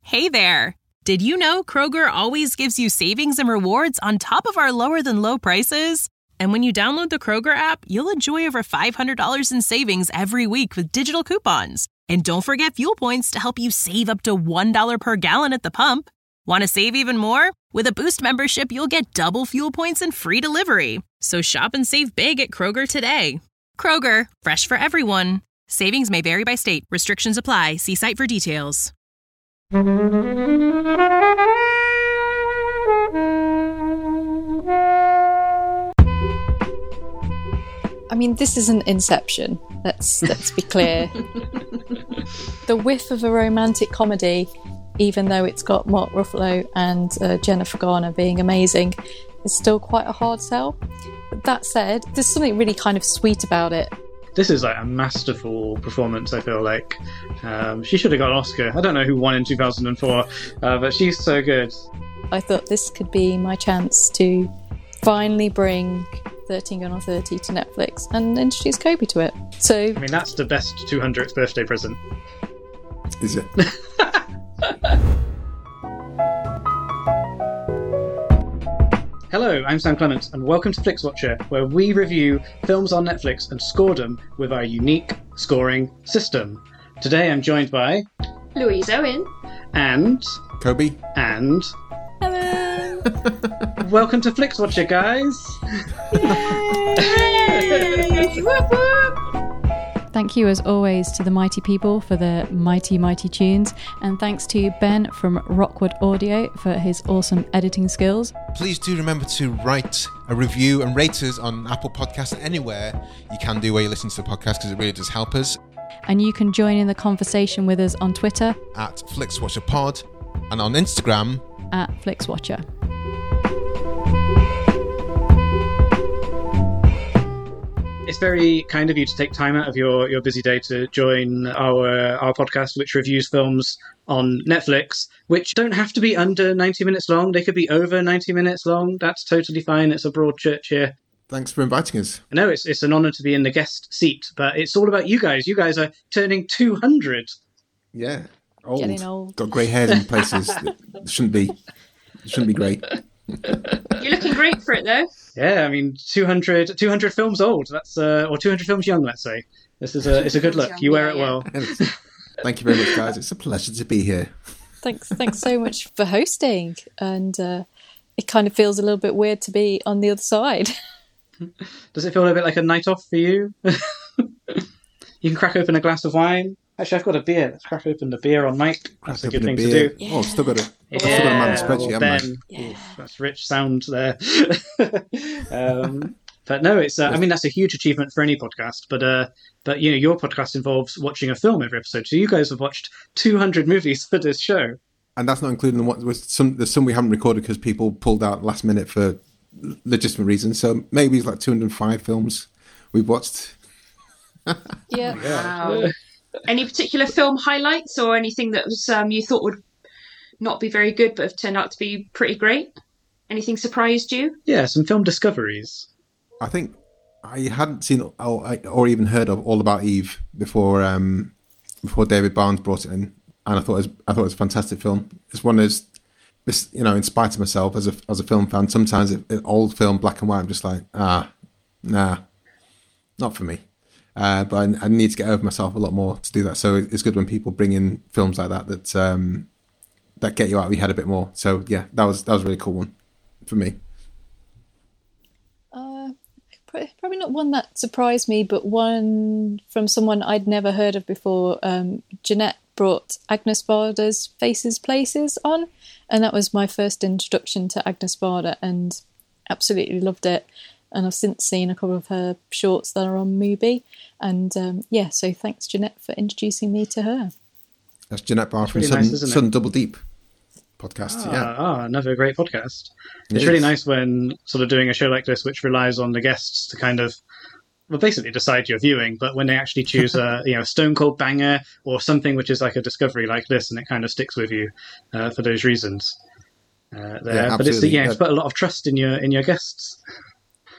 Hey there! Did you know Kroger always gives you savings and rewards on top of our lower-than-low prices? And when you download the Kroger app, you'll enjoy over $500 in savings every week with digital coupons. And don't forget fuel points to help you save up to $1 per gallon at the pump. Want to save even more? With a Boost membership, you'll get double fuel points and free delivery. So shop and save big at Kroger today. Kroger, fresh for everyone. Savings may vary by state. Restrictions apply. See site for details. I mean, this isn't Inception. Let's be clear. The whiff of a romantic comedy, even though it's got Mark Ruffalo and Jennifer Garner being amazing, is still quite a hard sell. But that said, there's something really kind of sweet about it. This is like a masterful performance, I feel like. She should have got an Oscar. I don't know who won in 2004, but she's so good. I thought this could be my chance to finally bring 13 Going on 30 to Netflix and introduce Kobe to it. So, I mean, that's the best 200th birthday present. Is it? Hello, I'm Sam Clements, and welcome to FlixWatcher, where we review films on Netflix and score them with our unique scoring system. Today I'm joined by Louise Owen and Kobe and hello! Welcome to FlixWatcher, guys! Yay! Whoop, whoop. Thank you, as always, to the mighty people for their mighty, mighty tunes. And thanks to Ben from Rockwood Audio for his awesome editing skills. Please do remember to write a review and rate us on Apple Podcasts and anywhere you can do where you listen to the podcast, because it really does help us. And you can join in the conversation with us on Twitter At FlixWatcherPod and on Instagram at FlixWatcher. It's very kind of you to take time out of your busy day to join our podcast, which reviews films on Netflix, which don't have to be under 90 minutes long. They could be over 90 minutes long. That's totally fine. It's a broad church here. Thanks for inviting us. I know it's an honour to be in the guest seat, but it's all about you guys. You guys are turning 200. Yeah, old. Getting old. Got grey hairs in places that shouldn't be great. You're looking great for it, though. Yeah, I mean, 200 films old. That's or 200 films young, let's say. It's a good look. You wear it well. Thank you very much, guys. It's a pleasure to be here. Thanks so much for hosting. And it kind of feels a little bit weird to be on the other side. Does it feel a bit like a night off for you? You can crack open a glass of wine. Actually, I've got a beer. Let's crack open the beer on mic. That's a good thing to do. Yeah. Oh, I've still got a man spreadsheet, haven't I? Ben. Ooh, that's rich sound there. But no, it's. I mean, that's a huge achievement for any podcast. But you know, your podcast involves watching a film every episode. So you guys have watched 200 movies for this show, and that's not including there's some we haven't recorded because people pulled out last minute for legitimate reasons. So maybe it's like 205 films we've watched. Yeah. Wow. Any particular film highlights or anything that was you thought would not be very good but have turned out to be pretty great? Anything surprised you? Yeah, some film discoveries. I think I hadn't seen or even heard of All About Eve before David Barnes brought it in, and I thought it was a fantastic film. It's one of those, you know, in spite of myself as a film fan, sometimes an old film, black and white, I'm just like, nah, not for me. But I need to get over myself a lot more to do that. So it's good when people bring in films like that that get you out of your head a bit more. So yeah, that was a really cool one for me. Probably not one that surprised me, but one from someone I'd never heard of before. Jeanette brought Agnes Varda's Faces Places on, and that was my first introduction to Agnes Varda, and absolutely loved it. And I've since seen a couple of her shorts that are on Mubi. And so thanks, Jeanette, for introducing me to her. That's Jeanette Barr from really nice, Sudden Double Deep podcast. Another great podcast. It's really nice when sort of doing a show like this, which relies on the guests to kind of, well, basically decide your viewing, but when they actually choose a stone cold banger or something which is like a discovery like this, and it kind of sticks with you for those reasons. But it's put a lot of trust in your guests.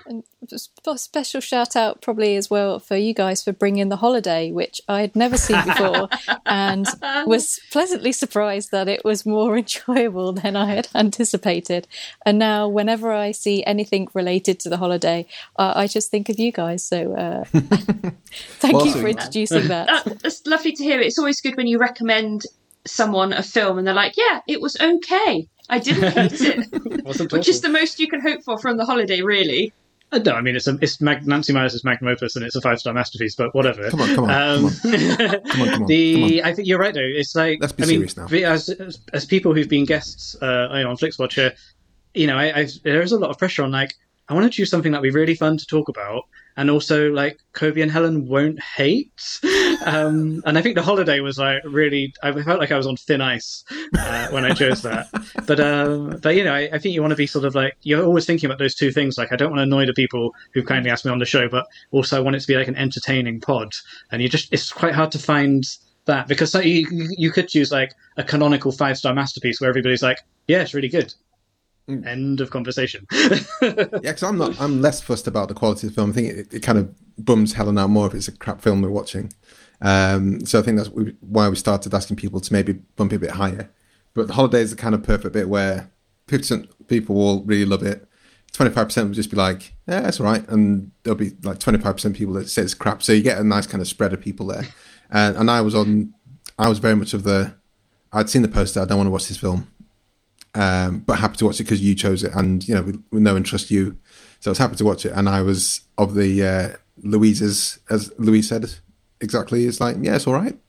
And a special shout out probably as well for you guys for bringing The Holiday, which I had never seen before and was pleasantly surprised that it was more enjoyable than I had anticipated. And now whenever I see anything related to The Holiday, I just think of you guys. So thank you for introducing that. It's lovely to hear. It's always good when you recommend someone a film and they're like, yeah, it was okay. I didn't hate it. Which is the most you can hope for from The Holiday, really. No, I mean, it's Nancy Meyers' magnum opus and it's a 5-star masterpiece, but whatever. Come on. I think you're right, though. It's like, let's be serious now. As people who've been guests on FlixWatcher, there's a lot of pressure on, like, I want to choose something that would be really fun to talk about, and also, like, Kobe and Helen won't hate. And I think The Holiday was, like, really... I felt like I was on thin ice when I chose that. But I think you want to be sort of, like... You're always thinking about those two things. Like, I don't want to annoy the people who've kindly asked me on the show, but also I want it to be, like, an entertaining pod. And it's quite hard to find that, because you could choose, like, a canonical 5-star masterpiece where everybody's like, yeah, it's really good. End of conversation. Because I'm less fussed about the quality of the film. I think it kind of bums Helen out more if it's a crap film we're watching. So I think that's why we started asking people to maybe bump it a bit higher. But The Holiday is the kind of perfect bit where 50% people will really love it. 25% will just be like, yeah, that's all right. And there'll be like 25% people that say it's crap. So you get a nice kind of spread of people there. And I was very much of I'd seen the poster, I don't want to watch this film. But happy to watch it because you chose it, and we know and trust you, so I was happy to watch it. And I was of the Louise's, as Louise said exactly. It's like, yeah, it's all right.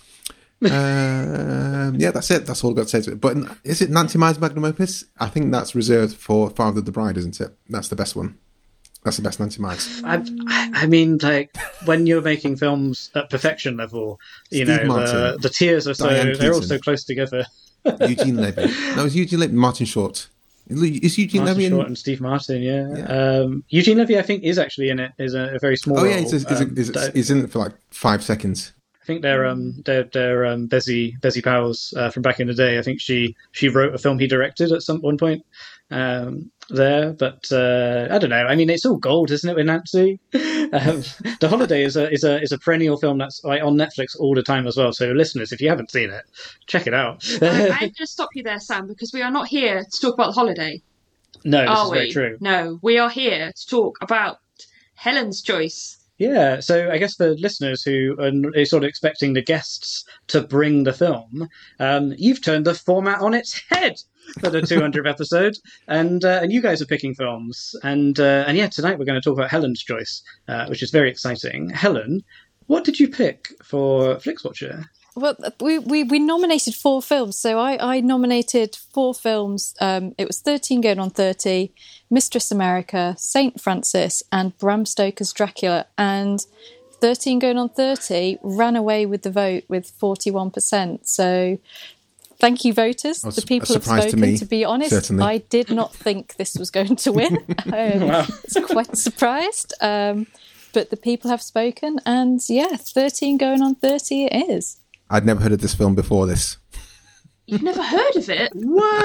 Yeah, that's it. That's all I've got to say to it. But is it Nancy Meyers' magnum opus? I think that's reserved for Father of the Bride, isn't it? That's the best one. That's the best Nancy Myers. I mean, like, when you're making films at perfection level, the tiers are they're all so close together. Eugene Levy. No, it's Eugene Levy. Martin Short. Is Eugene Levy Short and Steve Martin? Yeah. Eugene Levy, I think, is actually in it. Is a very small. Oh yeah, role. He's in it for like 5 seconds. I think they're Bezzy Powell's from back in the day. I think she wrote a film he directed at one point there, but I don't know. I mean, it's all gold, isn't it, with Nancy? The Holiday is a perennial film that's like on Netflix all the time as well. So listeners, if you haven't seen it, check it out. I'm going to stop you there, Sam, because we are not here to talk about The Holiday. No, this is very true. No, we are here to talk about Helen's Choice. Yeah, so I guess for listeners who are sort of expecting the guests to bring the film, you've turned the format on its head for the 200th episode, and you guys are picking films, and yeah, tonight we're going to talk about Helen's Choice, which is very exciting. Helen, what did you pick for FlixWatcher? Well, we nominated 4 films. So I nominated 4 films. It was 13 going on 30, Mistress America, St. Francis, and Bram Stoker's Dracula. And 13 going on 30 ran away with the vote with 41%. So thank you, voters. The people have spoken. To be honest, certainly. I did not think this was going to win. I was quite surprised. But the people have spoken. And yeah, 13 going on 30 it is. I'd never heard of this film before this. You've never heard of it?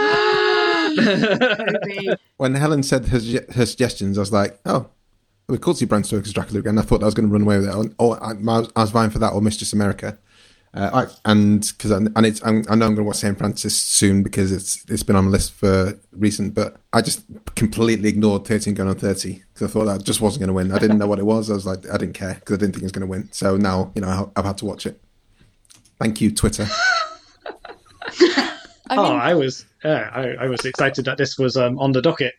What? When Helen said her suggestions, I was like, oh, we could see Bram Stoker's Dracula again. I thought I was going to run away with it. I was vying for that or Mistress America. I know I'm going to watch St. Francis soon because it's been on the list for recent, but I just completely ignored 13 going on 30 because I thought that just wasn't going to win. I didn't know what it was. I was like, I didn't care because I didn't think it was going to win. So now, I've had to watch it. Thank you, Twitter. I was excited that this was on the docket.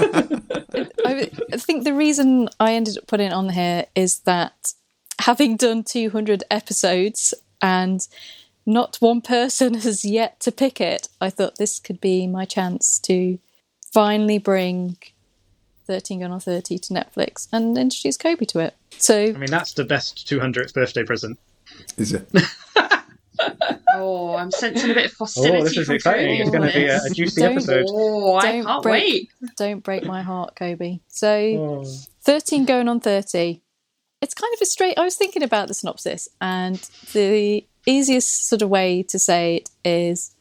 I think the reason I ended up putting it on here is that having done 200 episodes and not one person has yet to pick it, I thought this could be my chance to finally bring 13 going on 30 to Netflix and introduce Kobe to it. So, I mean, that's the best 200th birthday present. Is it? Oh, I'm sensing a bit of hostility. Oh, this is exciting. It's going to be a juicy episode. Oh, I can't wait. Don't break my heart, Kobe. So, 13 going on 30. It's kind of a straight... I was thinking about the synopsis, and the easiest sort of way to say it is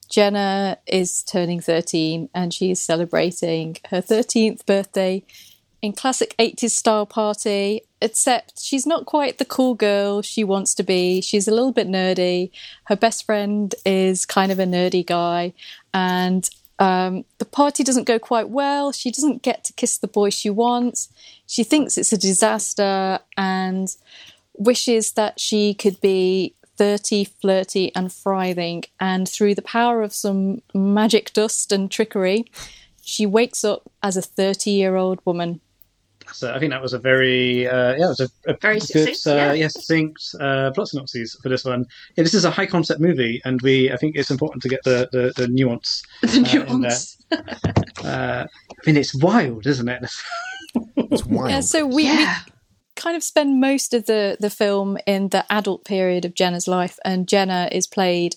Jenna is turning 13, and she is celebrating her 13th birthday in classic 80s style party, except she's not quite the cool girl she wants to be. She's a little bit nerdy. Her best friend is kind of a nerdy guy, and the party doesn't go quite well. She doesn't get to kiss the boy she wants. She thinks it's a disaster and wishes that she could be 30, flirty and thriving. And through the power of some magic dust and trickery, she wakes up as a 30-year-old woman. So I think that was a very, it was a Very good, succinct, succinct plot synopsis for this one. Yeah, this is a high concept movie, and I think it's important to get the nuance. The nuance. I mean, it's wild, isn't it? It's wild. Yeah, so we kind of spend most of the film in the adult period of Jenna's life, and Jenna is played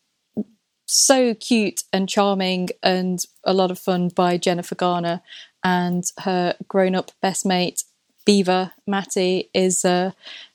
so cute and charming and a lot of fun by Jennifer Garner, and her grown-up best mate Beaver Matty is the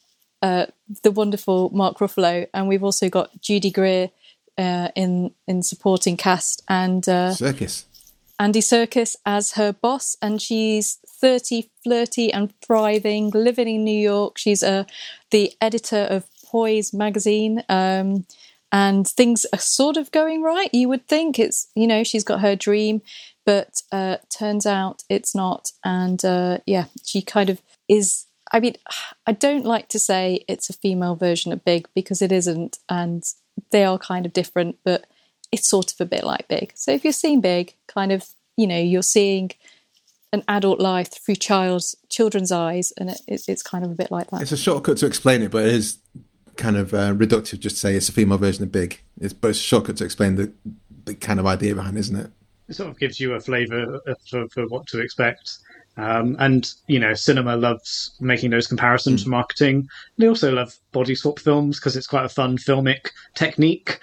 wonderful Mark Ruffalo, and we've also got Judy Greer in supporting cast, and Serkis. Andy Serkis as her boss, and she's 30, flirty and thriving, living in New York. She's the editor of Poise magazine, and things are sort of going right. You would think it's, she's got her dream, but turns out it's not. And she kind of is. I mean, I don't like to say it's a female version of Big because it isn't, and they are kind of different, but it's sort of a bit like Big. So if you're seeing Big, kind of, you're seeing an adult life through children's eyes, and it's kind of a bit like that. It's a shortcut to explain it, but it is kind of reductive just to say it's a female version of Big. But it's a shortcut to explain the kind of idea behind, isn't it? It sort of gives you a flavour for what to expect. And, cinema loves making those comparisons for marketing. They also love body swap films because it's quite a fun filmic technique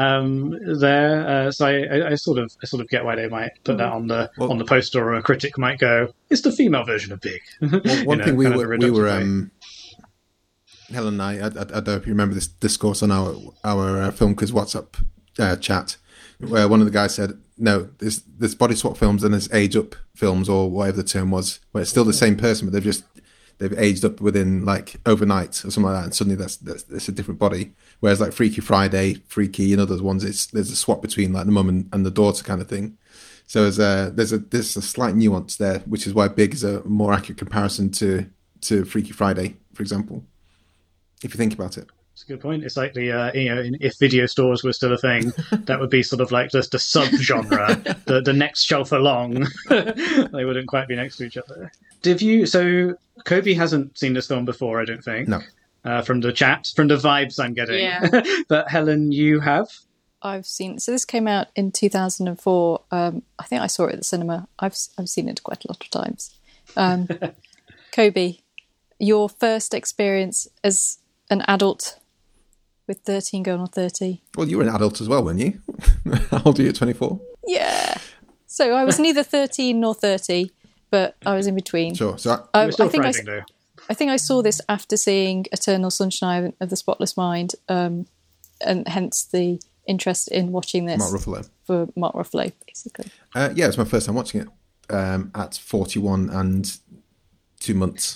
there. So I sort of get why they might put that on the poster, or a critic might go, it's the female version of Big. Well, one thing we were Helen and I don't know if you remember this discourse on our Film Quiz WhatsApp chat, where one of the guys said, no, there's body swap films and there's age up films, or whatever the term was, where it's still the same person, but they've aged up within like overnight or something like that, and suddenly that's a different body. Whereas like Freaky Friday, Freaky, and other ones, there's a swap between like the mum and the daughter kind of thing. So there's a slight nuance there, which is why Big is a more accurate comparison to Freaky Friday, for example, if you think about it. That's a good point. It's like the if video stores were still a thing, that would be sort of like just a sub-genre, the next shelf along. They wouldn't quite be next to each other. So Kobe hasn't seen this film before, I don't think. No. From the chat, from the vibes I'm getting. Yeah. But Helen, you have? I've seen. So this came out in 2004. I think I saw it at the cinema. I've seen it quite a lot of times. Kobe, your first experience as an adult with 13 going on 30. Well, you were an adult as well, weren't you? How old are you at 24? Yeah. So I was neither 13 nor 30, but I was in between. Sure. So You're still thriving, though. I think I saw this after seeing Eternal Sunshine of the Spotless Mind, and hence the interest in watching this. Mark Ruffalo. For Mark Ruffalo, basically. Yeah, it was my first time watching it at 41 and 2 months.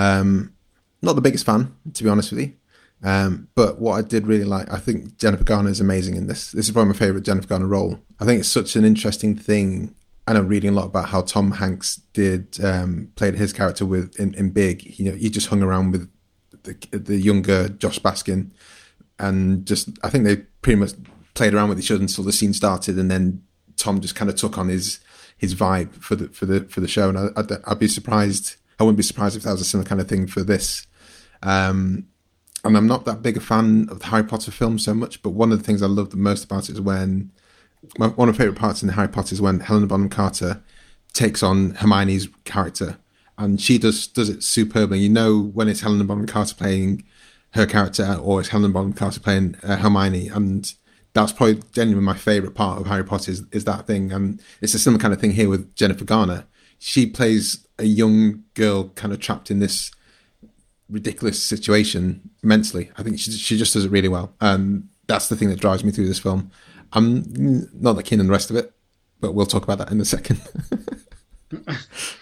Not the biggest fan, to be honest with you. But what I did really like, I think Jennifer Garner is amazing in this. This is probably my favourite Jennifer Garner role. I think it's such an interesting thing. And I'm reading a lot about how Tom Hanks played his character in Big. He just hung around with the younger Josh Baskin, and just I think they pretty much played around with each other until the scene started, and then Tom just kind of took on his vibe for the show. And I'd be surprised. I wouldn't be surprised if that was a similar kind of thing for this. And I'm not that big a fan of the Harry Potter films so much, but one of the things I love the most about it is when one of my favourite parts in Harry Potter is when Helena Bonham Carter takes on Hermione's character, and she does it superbly. When it's Helena Bonham Carter playing her character, or it's Helena Bonham Carter playing Hermione, and that's probably genuinely my favourite part of Harry Potter is that thing. And it's a similar kind of thing here with Jennifer Garner. She plays a young girl kind of trapped in this ridiculous situation immensely. I think she just does it really well, and that's the thing that drives me through this film. I'm not that keen on the rest of it, but we'll talk about that in a second. I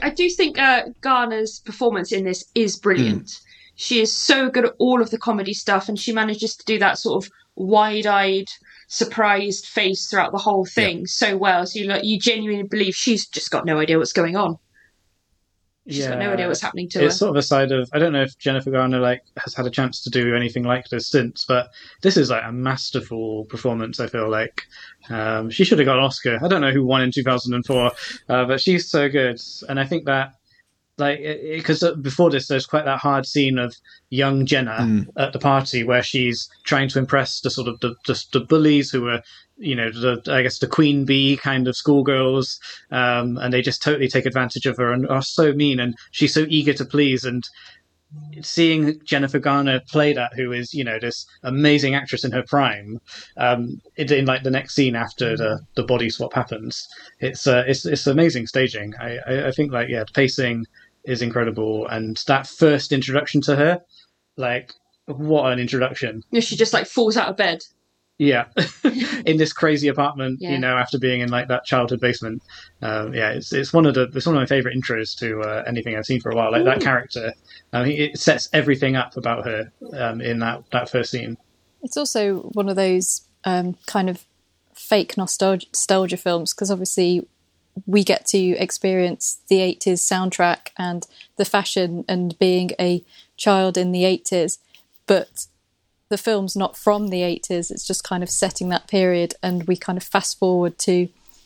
I do think Garner's performance in this is brilliant. She is so good at all of the comedy stuff, and she manages to do that sort of wide-eyed, surprised face throughout the whole thing so well. So you genuinely believe she's just got no idea what's going on. She's got no idea what's happening to her. It's sort of a side of, I don't know if Jennifer Garner has had a chance to do anything like this since, but this is a masterful performance. I feel like she should have got an Oscar. I don't know who won in 2004, but she's so good, and I think that because before this, there's quite that hard scene of young Jenna at the party where she's trying to impress the sort of the bullies who are, I guess the queen bee kind of schoolgirls, and they just totally take advantage of her and are so mean, and she's so eager to please. And seeing Jennifer Garner play that, who is, this amazing actress in her prime, in the next scene after the body swap happens, it's amazing staging. I think the pacing is incredible, and that first introduction to her, what an introduction. She just falls out of bed. Yeah, in this crazy apartment, after being in that childhood basement. It's one of my favorite intros to anything I've seen for a while. That character, it sets everything up about her in that first scene. It's also one of those kind of fake nostalgia films, because obviously we get to experience the 80s soundtrack and the fashion and being a child in the 80s, but the film's not from the 80s. It's just kind of setting that period, and we kind of fast forward to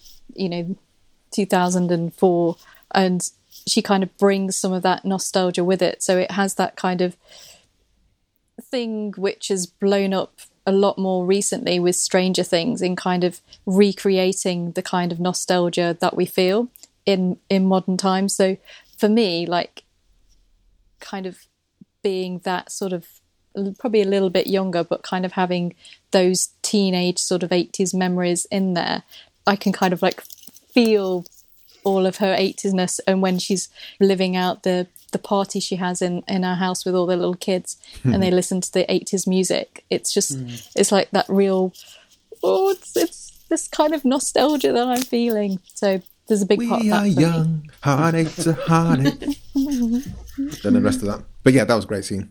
2004, and she kind of brings some of that nostalgia with it. So it has that kind of thing which has blown up a lot more recently with Stranger Things, in kind of recreating the kind of nostalgia that we feel in modern times. So for me, kind of being that sort of probably a little bit younger, but kind of having those teenage sort of 80s memories in there, I can kind of feel all of her 80s-ness. And when she's living out the party she has in our house with all the little kids and they listen to the 80s music, it's just it's like that real it's this kind of nostalgia that I'm feeling. So there's a big part of that. We are young, heartache to heartache. Then the rest of that, but yeah, that was a great scene.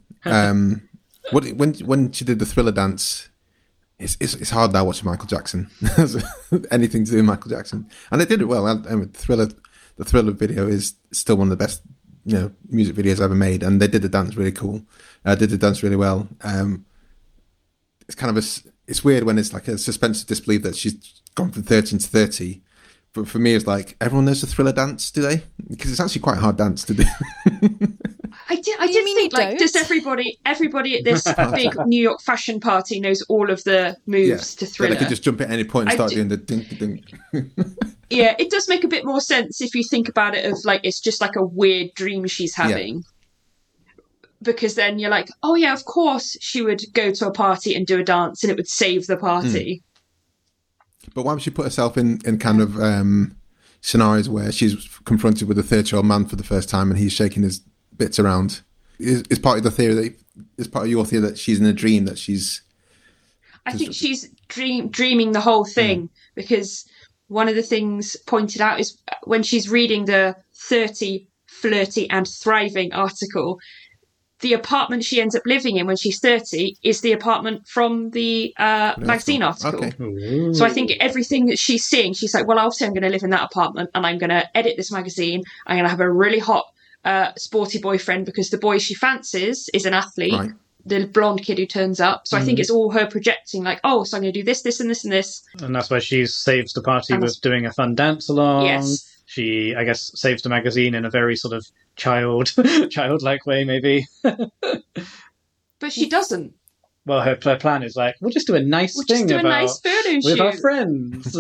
When she did the Thriller dance, it's hard now watching Michael Jackson. Anything to do with Michael Jackson, and they did it well. And the Thriller video is still one of the best music videos ever made, and they did the dance really cool. Did the dance really well. It's kind of it's weird when it's a suspense of disbelief that she's gone from 13 to 30. But for me, it's everyone knows the Thriller dance, do they? Because it's actually quite a hard dance to do. I did think does everybody at this big New York fashion party knows all of the moves to Thriller? They could just jump at any point and start doing the dink dink. Yeah, it does make a bit more sense if you think about it as it's just a weird dream she's having. Yeah. Because then you're oh yeah, of course she would go to a party and do a dance and it would save the party. But why would she put herself in kind of scenarios where she's confronted with a 30-year-old man for the first time and he's shaking his bits around? Is part of the theory is part of your theory that she's in a dream, that she's... I think she's dreaming the whole thing, because one of the things pointed out is when she's reading the 30, Flirty and Thriving article, the apartment she ends up living in when she's 30 is the apartment from the magazine article. Okay. So I think everything that she's seeing, she's well, obviously I'm going to live in that apartment and I'm going to edit this magazine. I'm going to have a really hot sporty boyfriend because the boy she fancies is an athlete, right, the blonde kid who turns up. So I think it's all her projecting, so I'm going to do this, this and this and this. And that's why she saves the party with doing a fun dance along. Yes. She, I guess, saves the magazine in a very sort of childlike way, maybe. But she doesn't. Well, her plan is we'll just do a nice thing with our friends.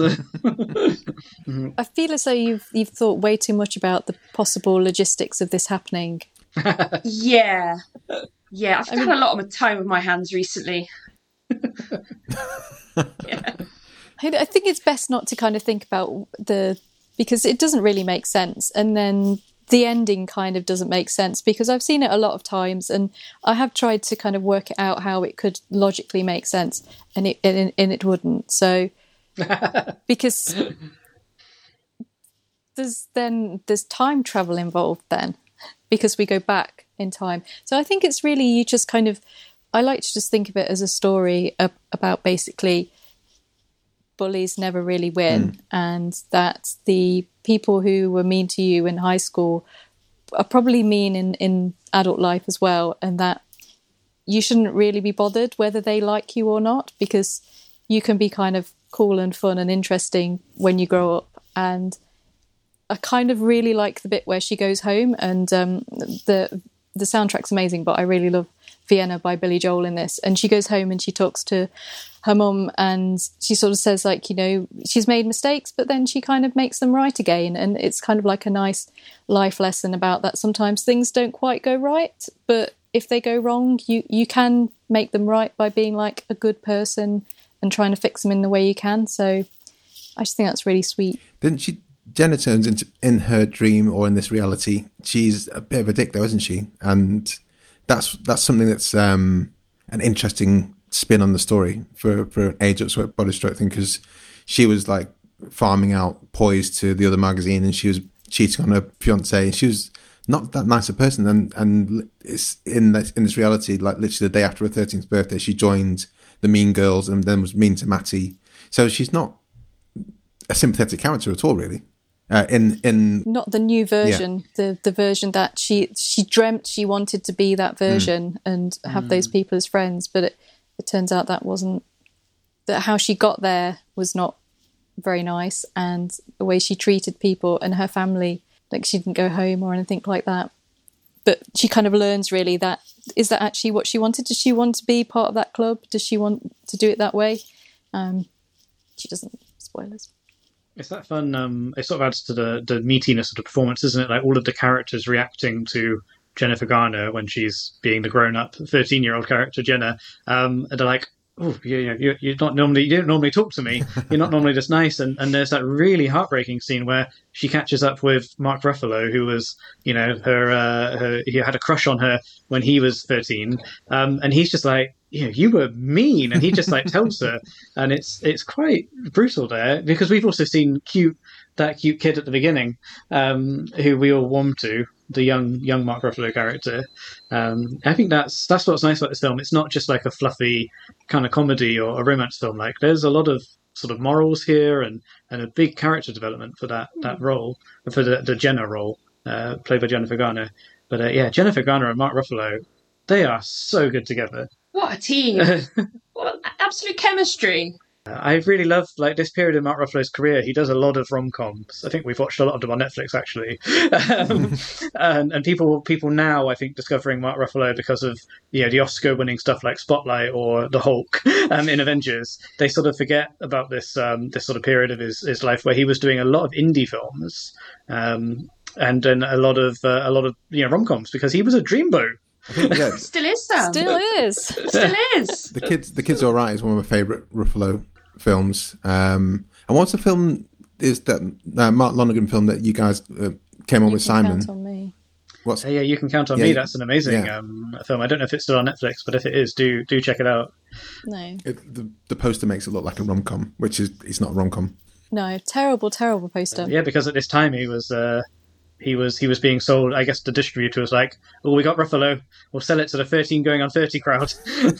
I feel as though you've thought way too much about the possible logistics of this happening. Yeah. I've had a lot of time with my hands recently. Yeah. I think it's best not to kind of think about because it doesn't really make sense, and then the ending kind of doesn't make sense, because I've seen it a lot of times and I have tried to kind of work out how it could logically make sense, and it wouldn't. So because there's time travel involved then, because we go back in time. So I think it's really, you just kind of, I like to just think of it as a story about basically bullies never really win, and that the people who were mean to you in high school are probably mean in adult life as well, and that you shouldn't really be bothered whether they like you or not, because you can be kind of cool and fun and interesting when you grow up. And I kind of really like the bit where she goes home, and the soundtrack's amazing, but I really love Vienna by Billy Joel in this. And she goes home and she talks to her mum, and she sort of says, like, you know, she's made mistakes, but then she kind of makes them right again. And it's kind of like a nice life lesson about that. Sometimes things don't quite go right, but if they go wrong, you can make them right by being like a good person and trying to fix them in the way you can. So I just think that's really sweet. Didn't she? Jenna turns into, in her dream or in this reality, she's a bit of a dick though, isn't she? And that's something that's an interesting spin on the story for an Age Up Body Stroke thing, because she was like farming out Poise to the other magazine, and she was cheating on her fiance, and she was not that nice a person. And it's in this reality, like literally the day after her 13th birthday, she joined the Mean Girls and then was mean to Matty. So she's not a sympathetic character at all, really. In not the new version, the version that she dreamt she wanted to be, that version and have those people as friends, but it turns out that how she got there was not very nice, and the way she treated people and her family, like she didn't go home or anything like that. But she kind of learns really that, is that actually what she wanted? Does she want to be part of that club? Does she want to do it that way? She doesn't. Spoilers. It's that fun. It sort of adds to the meatiness of the performance, isn't it? Like all of the characters reacting to Jennifer Garner when she's being the grown-up 13-year-old character Jenna, and they're like, "Oh, you don't normally talk to me. You're not normally this nice." And there's that really heartbreaking scene where she catches up with Mark Ruffalo, who was, you know, he had a crush on her when he was 13, and he's just like, you were mean, and he just like tells her, and it's quite brutal there, because we've also seen that cute kid at the beginning, who we all warm to, the young Mark Ruffalo character. I think that's what's nice about this film. It's not just like a fluffy kind of comedy or a romance film. Like there's a lot of sort of morals here and a big character development for that role, for the Jenna role, played by Jennifer Garner. But Jennifer Garner and Mark Ruffalo, they are so good together. What a team! What absolute chemistry! I really love like this period in Mark Ruffalo's career. He does a lot of rom-coms. I think we've watched a lot of them on Netflix, actually. And people now, I think, discovering Mark Ruffalo because of the Oscar-winning stuff like Spotlight or The Hulk in Avengers. They sort of forget about this this sort of period of his life where he was doing a lot of indie films and then a lot of rom-coms, because he was a dreamboat. Yeah. Still is, Sam. Still is. Still is. The Kids All Right is one of my favourite Ruffalo films. And what's the film is that Mark Lonergan film that you guys came on with Simon? Count on Me. You Can Count on Me. That's an amazing film. I don't know if it's still on Netflix, but if it is, do check it out. No. The poster makes it look like a rom-com, which it's not a rom-com. No, terrible poster. Because at this time he was being sold. I guess the distributor was like, "Oh, we got Ruffalo. We'll sell it to the 13 going on 30 crowd."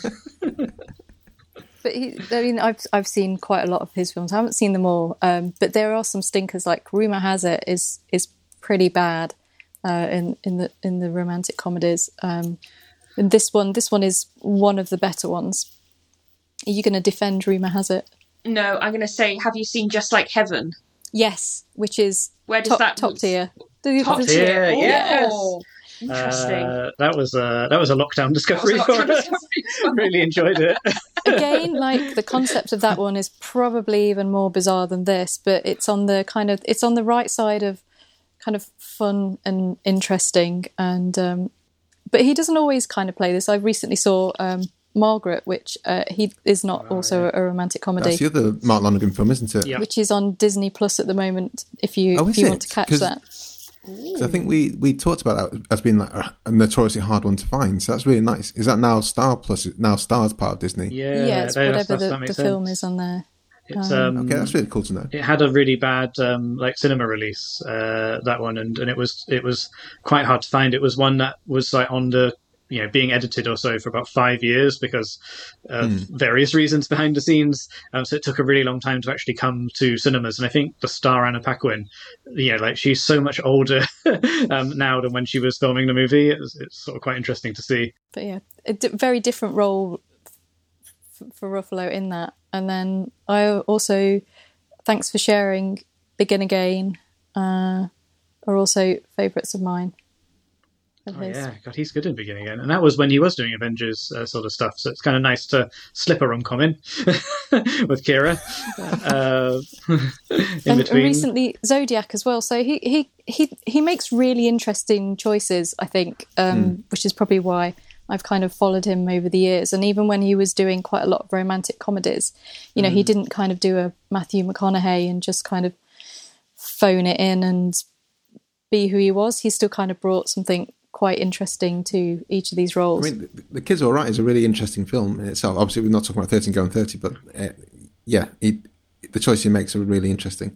But I've seen quite a lot of his films. I haven't seen them all, but there are some stinkers. Like Rumour Has It is pretty bad in the romantic comedies. And this one is one of the better ones. Are you going to defend Rumour Has It? No, I'm going to say, have you seen Just Like Heaven? Yes, which is where does top tier. Top tier, yes. Interesting. That was a lockdown discovery for us. Really enjoyed it. Again, like the concept of that one is probably even more bizarre than this, but it's on the right side of kind of fun and interesting. And but he doesn't always kind of play this. I recently saw Margaret, which he is not also a romantic comedy. That's the other Mark Lonergan film, isn't it? Yeah. Which is on Disney Plus at the moment. If you want to catch that. So I think we talked about that as being like a notoriously hard one to find. So that's really nice. Is that now Star Plus? Now Star's part of Disney? Yeah, it's whatever the film is on there. It's okay, that's really cool to know. It had a really bad like cinema release, that one, and it was quite hard to find. It was one that was like on the being edited or so for about 5 years because of various reasons behind the scenes. So it took a really long time to actually come to cinemas. And I think the star Anna Paquin, like she's so much older now than when she was filming the movie. It's sort of quite interesting to see. But yeah, very different role for Ruffalo in that. And then I also, thanks for sharing, Begin Again are also favourites of mine. Yeah, God, he's good in Begin Again. And that was when he was doing Avengers sort of stuff, so it's kind of nice to slip a rom-com in with Keira in between. And recently Zodiac as well, so he makes really interesting choices, I think, which is probably why I've kind of followed him over the years. And even when he was doing quite a lot of romantic comedies, he didn't kind of do a Matthew McConaughey and just kind of phone it in and be who he was. He still kind of brought something quite interesting to each of these roles. I mean, The Kids All Right is a really interesting film in itself. Obviously, we're not talking about 13 Going 30, but the choice he makes are really interesting.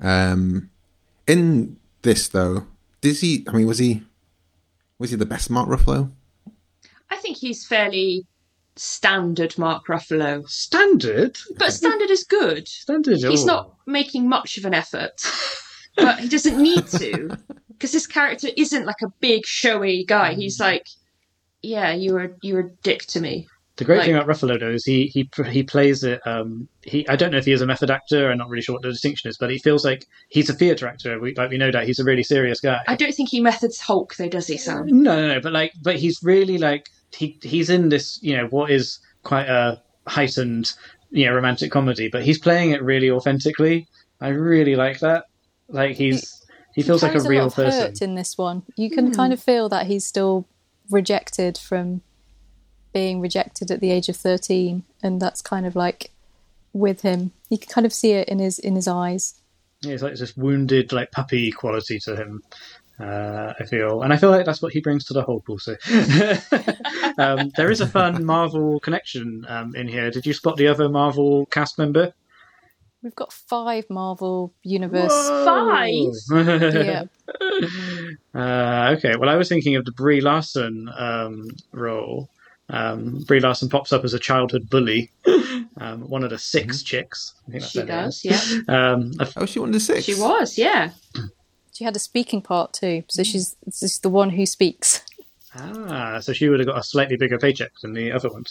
In this, though, was he the best Mark Ruffalo? I think he's fairly standard Mark Ruffalo. Standard? But standard is good. Standard. He's not making much of an effort, but he doesn't need to. Because this character isn't like a big showy guy. He's like, yeah, you were a dick to me. The great thing about Ruffalo, though, is he plays it. I don't know if he is a method actor. I'm not really sure what the distinction is, but he feels like he's a theatre actor. We know that he's a really serious guy. I don't think he methods Hulk, though, does he, Sam? No. But he's really like he's in this, what is quite a heightened, romantic comedy. But he's playing it really authentically. I really like that. Like He feels like a real person. Hurt in this one. You can kind of feel that he's still rejected from being rejected at the age of 13, and that's kind of like with him. You can kind of see it in his eyes. Yeah, it's like this wounded, like puppy quality to him. I feel like that's what he brings to the Hulk also. There is a fun Marvel connection in here. Did you spot the other Marvel cast member? We've got 5 Marvel Universe. Whoa. 5? Yeah. Okay, well, I was thinking of the Brie Larson role. Brie Larson pops up as a childhood bully, one of the 6 chicks. I think that's she does, yeah. She one of the 6? She was, yeah. She had a speaking part too, so she's the one who speaks. So she would have got a slightly bigger paycheck than the other ones.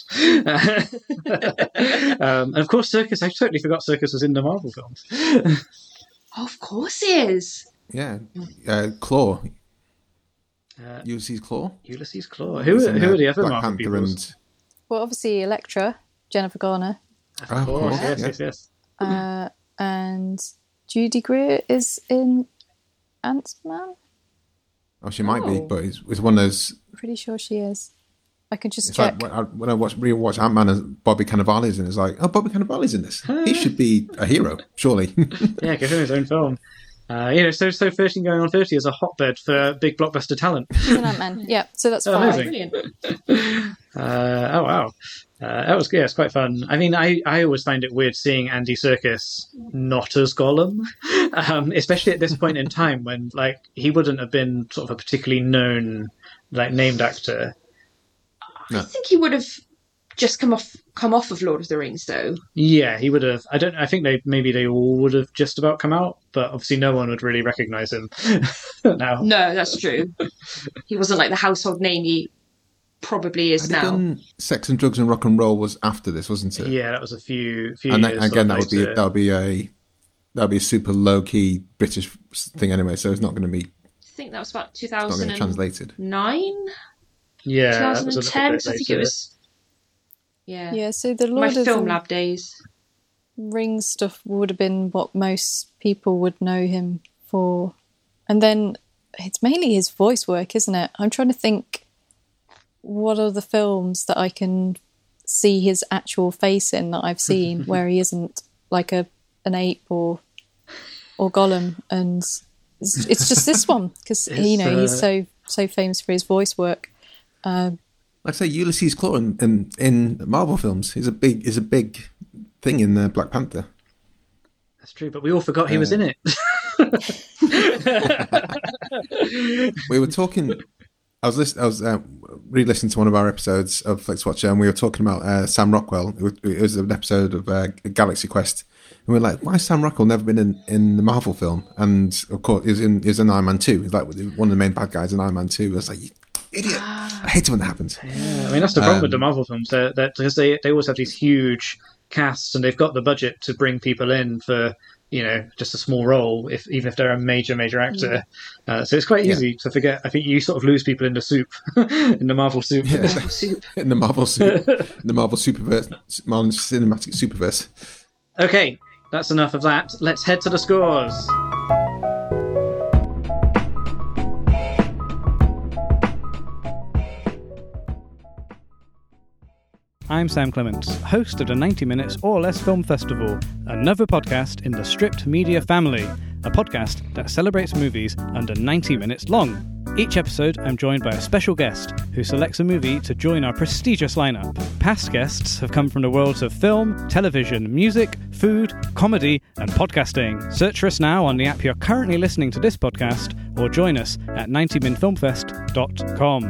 And of course, Circus. I totally forgot Circus was in the Marvel films. Of course he is. Yeah. Claw. Ulysses Claw? Ulysses Claw. Who are the other Black Marvel Panther people? Well, obviously Elektra, Jennifer Garner. Of course, yes. And Judy Greer is in Ant-Man? Oh, she might be, but it's one of those... Pretty sure she is. I can just it's check. Like when I rewatch Ant-Man and Bobby Cannavale's in, it's like, oh, Bobby Cannavale's in this. He should be a hero, surely. Yeah, give him his own film. So 13 Going on 30 is a hotbed for big blockbuster talent. It's an Ant-Man, yeah, so that's fine. Brilliant. Oh, wow. That was good. It's quite fun. I mean, I always find it weird seeing Andy Serkis not as Gollum, especially at this point in time when, like, he wouldn't have been sort of a particularly known, like, named actor. I think he would have just come off of Lord of the Rings, though. Yeah, he would have. I think they all would have just about come out, but obviously no one would really recognise him now. No, that's true. He wasn't like the household name he probably is now. Done Sex and Drugs and Rock and Roll was after this, wasn't it? Yeah, that was a few and years. Again, that would be a super low key British thing anyway. So it's not going to be. I think that was about It's not going to be translated. 2009. Yeah, 2010. I think it was. Yeah. Yeah. So the My Lord of film the lab days. Rings stuff would have been what most people would know him for, and then it's mainly his voice work, isn't it? I'm trying to think. What are the films that I can see his actual face in that I've seen where he isn't like an ape or Gollum? And it's just this one because he's so famous for his voice work. I'd say Ulysses Claw in Marvel films is a big thing in Black Panther. That's true, but we all forgot he was in it. We were talking. I was re-listening to one of our episodes of FlixWatcher, and we were talking about Sam Rockwell. It was an episode of Galaxy Quest, and we were like, "Why has Sam Rockwell never been in the Marvel film?" And of course, he was in Iron Man 2. He's like one of the main bad guys in Iron Man 2. I was like, "You idiot!" I hate it when that happens. Yeah, I mean that's the problem with the Marvel films. Because they always have these huge casts, and they've got the budget to bring people in for just a small role, even if they're a major actor. So it's quite easy to forget. I think you sort of lose people in the soup, in the Marvel soup. Yeah. In the Marvel soup, the Marvel superverse, Marvel Cinematic Superverse. Okay, that's enough of that. Let's head to the scores. I'm Sam Clements, host of the 90 Minutes or Less Film Festival, another podcast in the Stripped Media family, a podcast that celebrates movies under 90 minutes long. Each episode, I'm joined by a special guest who selects a movie to join our prestigious lineup. Past guests have come from the worlds of film, television, music, food, comedy, and podcasting. Search for us now on the app you're currently listening to this podcast, or join us at 90minfilmfest.com.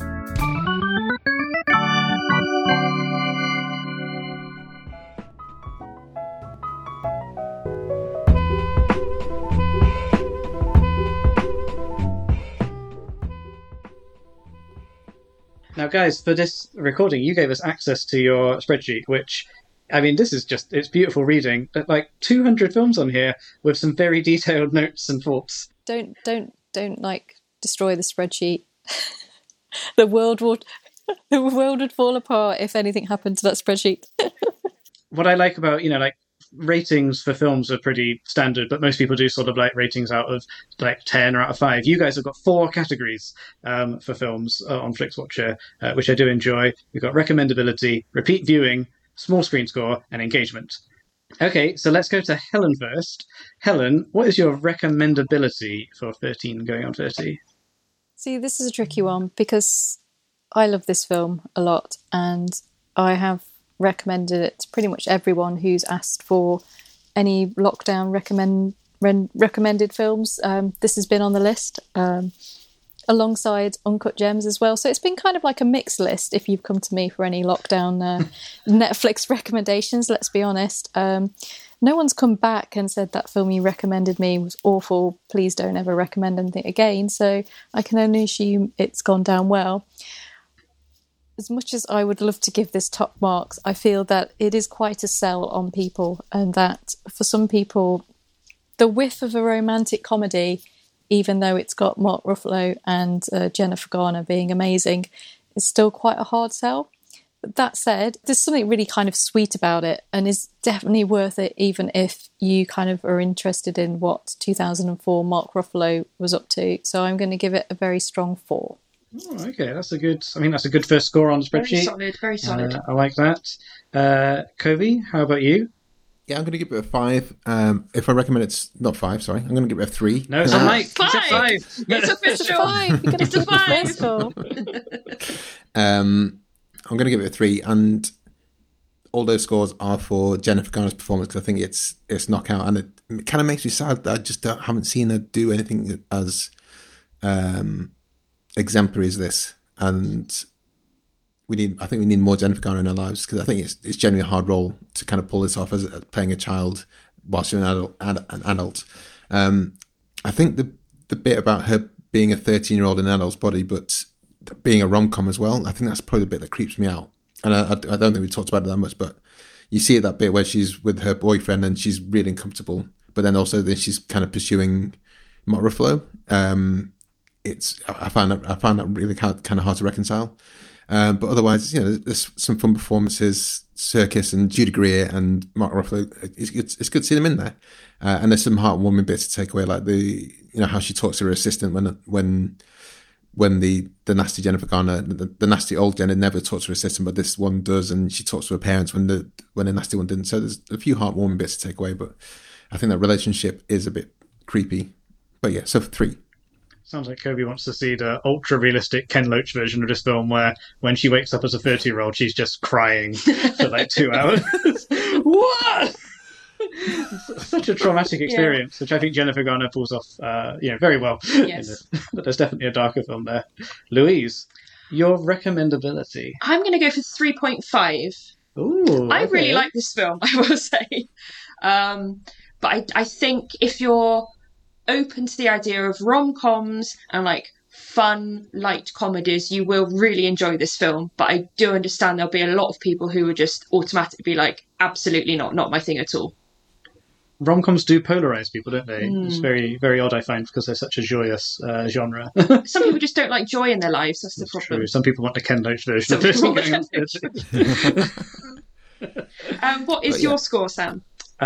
Now, guys, for this recording, you gave us access to your spreadsheet, which, I mean, this is it's beautiful reading. Like 200 films on here with some very detailed notes and thoughts. Don't destroy the spreadsheet. The world would fall apart if anything happened to that spreadsheet. What I like about, ratings for films are pretty standard, but most people do sort of like ratings out of like 10 or out of 5. You guys have got 4 categories for films on FlixWatcher, which I do enjoy. We've got recommendability, repeat viewing, small screen score, and engagement. Okay, so let's go to Helen first. Helen, what is your recommendability for 13 going on 30? See, this is a tricky one because I love this film a lot, and I have recommended it to pretty much everyone who's asked for any lockdown recommended films. This has been on the list alongside Uncut Gems as well. So it's been kind of like a mixed list if you've come to me for any lockdown Netflix recommendations, let's be honest. No one's come back and said that film you recommended me was awful. Please don't ever recommend anything again. So I can only assume it's gone down well. As much as I would love to give this top marks, I feel that it is quite a sell on people, and that for some people, the whiff of a romantic comedy, even though it's got Mark Ruffalo and Jennifer Garner being amazing, is still quite a hard sell. But that said, there's something really kind of sweet about it, and is definitely worth it, even if you kind of are interested in what 2004 Mark Ruffalo was up to. So I'm going to give it a very strong 4. Oh, okay, that's a good first score on the spreadsheet. Very solid. I like that. Kobe, how about you? Yeah, I'm going to give it a 5. If I recommend it's not 5, sorry. I'm going to give it a 3. No, it's not Mike. 5. It's official. It's a 5. I'm going to give it a 3, and all those scores are for Jennifer Garner's performance, because I think it's knockout, and it kind of makes me sad that I just haven't seen her do anything as exemplary as this, and I think we need more Jennifer Garner in our lives, because I think it's genuinely a hard role to kind of pull this off as playing a child whilst you're an adult. I think the bit about her being a 13-year-old in an adult's body, but being a rom-com as well, I think that's probably the bit that creeps me out. And I don't think we talked about it that much, but you see that bit where she's with her boyfriend and she's really uncomfortable, but then also she's kind of pursuing Mark Ruffalo. I found that really kind of hard to reconcile. But otherwise, there's some fun performances. Serkis and Judy Greer and Mark Ruffalo. It's good to see them in there. And there's some heartwarming bits to take away, like how she talks to her assistant when the nasty Jennifer Garner, the nasty old Jenna never talks to her assistant, but this one does, and she talks to her parents when the nasty one didn't. So there's a few heartwarming bits to take away, but I think that relationship is a bit creepy. But yeah, so 3. Sounds like Kobe wants to see the ultra-realistic Ken Loach version of this film, where when she wakes up as a 30-year-old, she's just crying for like 2 hours. What? Such a traumatic experience, which I think Jennifer Garner pulls off, very well. Yes. But there's definitely a darker film there. Louise, your recommendability. I'm going to go for 3.5. Ooh, I really okay. like this film, I will say. But I think if you're open to the idea of rom-coms and like fun, light comedies, you will really enjoy this film. But I do understand there'll be a lot of people who would just automatically be like, absolutely not my thing at all. Rom-coms do polarize people, don't they? It's very, very odd, I find, because they're such a joyous genre. Some people just don't like joy in their lives. That's the problem. True. Some people want the Ken Loach version Some of this. people want the What is your score, Sam?